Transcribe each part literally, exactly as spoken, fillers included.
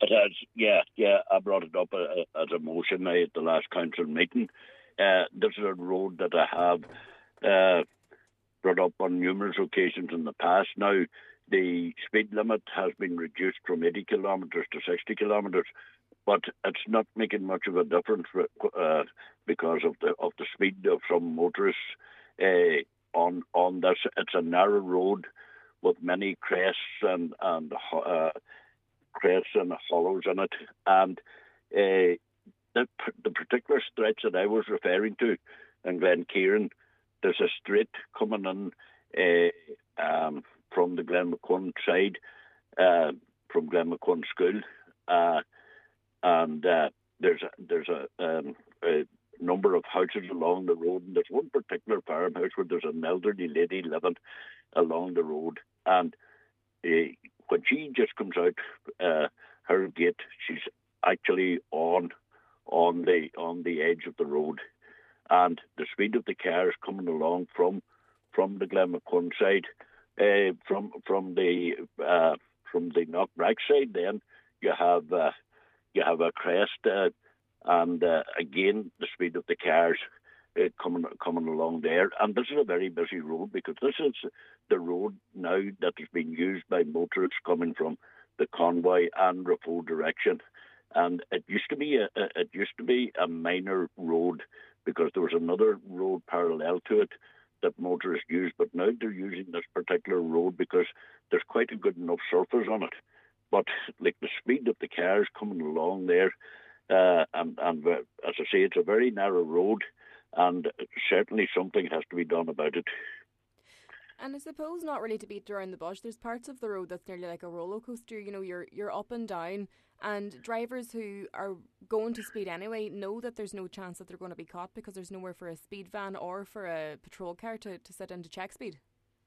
It has, yeah, yeah. I brought it up uh, as a motion uh, at the last council meeting. Uh, this is a road that I have uh, brought up on numerous occasions in the past. Now, the speed limit has been reduced from eighty kilometres to sixty kilometres, but it's not making much of a difference uh, because of the of the speed of some motorists uh, on on this. It's a narrow road with many crests and and uh, crests and hollows in it, and uh, the the particular stretch that I was referring to in Glen Kieran, there's a straight coming in uh, um, from the Glenmacun side, uh, from Glenmacun School, uh, and uh, there's a, there's a, um, a number of houses along the road, and there's one particular farmhouse where there's an elderly lady living along the road, and uh, when she just comes out uh, her gate, she's actually on on the on the edge of the road, and the speed of the cars coming along from from the Glenmacun side, uh, from from the uh, from the Knockbrack side, then you have uh, you have a crest, uh, and uh, again the speed of the cars uh, coming coming along there. And this is a very busy road because this is the road now that is being used by motorists coming from the Convoy and Raphoe direction. And it used to be a, a it used to be a minor road because there was another road parallel to it that motorists used, but now they're using this particular road because there's quite a good enough surface on it. But like the speed of the cars coming along there, uh, and and uh, as I say, it's a very narrow road, and certainly something has to be done about it. And I suppose not really to beat around the bush, there's parts of the road that's nearly like a roller coaster. You know, you're you're up and down, and drivers who are going to speed anyway know that there's no chance that they're going to be caught because there's nowhere for a speed van or for a patrol car to, to sit in to check speed.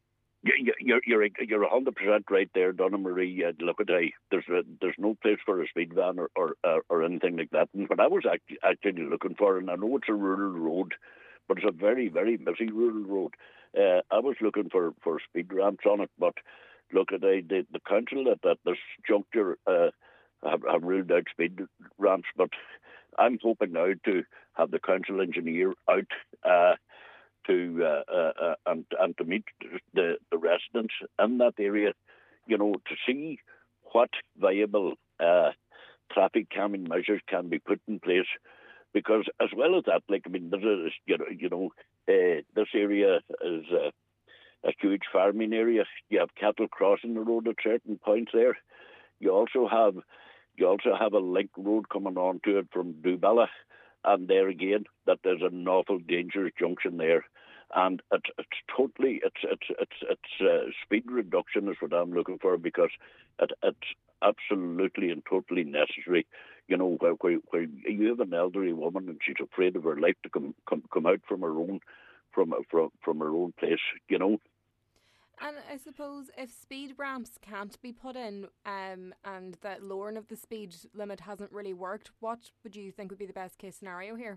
You're you're you're a hundred percent right there, Donna Marie. Uh, look at I. There's a, there's no place for a speed van or or, uh, or anything like that. And what I was act- actually looking for, and I know it's a rural road, but it's a very very busy rural road. Uh, I was looking for, for speed ramps on it, but look at I, the the council at, at this juncture uh, have, have ruled out speed ramps. But I'm hoping now to have the council engineer out. Uh, to uh, uh, uh, and and to meet the, the residents in that area, you know, to see what viable uh, traffic calming measures can be put in place. Because as well as that, like I mean, this is you know, you know, uh, this area is uh, a huge farming area. You have cattle crossing the road at certain points there. You also have you also have a link road coming onto it from Duballa. And there again, that there's an awful dangerous junction there, and it's it's totally it's it's it's it's uh, speed reduction is what I'm looking for because it, it's absolutely and totally necessary. You know, where, where where you have an elderly woman and she's afraid of her life to come come come out from her own from from from her own place. You know. And I suppose if speed ramps can't be put in um, and that lowering of the speed limit hasn't really worked, what would you think would be the best case scenario here?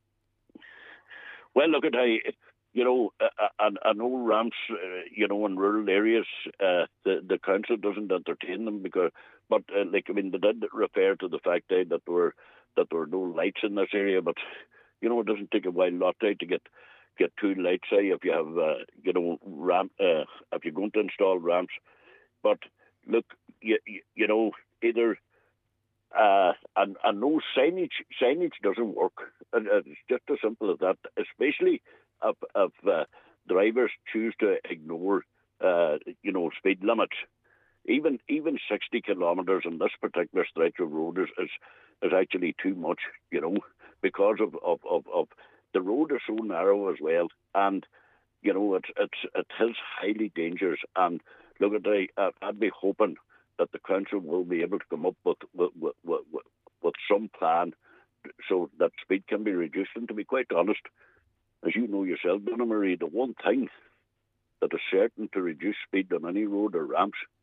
Well, look at how, you know, I, I know ramps, uh, you know, in rural areas, uh, the, the council doesn't entertain them because, but uh, like, I mean, they did refer to the fact uh, that there were, that there were no lights in this area, but, you know, it doesn't take a while lot uh, to get get two lights, say, if you have, uh, you know, ramp, uh, if you're going to install ramps. But look, you, you, you know, either, uh, and, and no signage, signage doesn't work. And, uh, it's just as simple as that, especially if, if uh, drivers choose to ignore, uh, you know, speed limits. Even even sixty kilometres on this particular stretch of road is, is, is actually too much, you know, because of, of, of, of the road is so narrow as well, and you know it's it's it is highly dangerous. And look at the, uh, I'd be hoping that the council will be able to come up with with, with, with with some plan so that speed can be reduced. And to be quite honest, as you know yourself, Donna Marie, the one thing that is certain to reduce speed on any road or ramps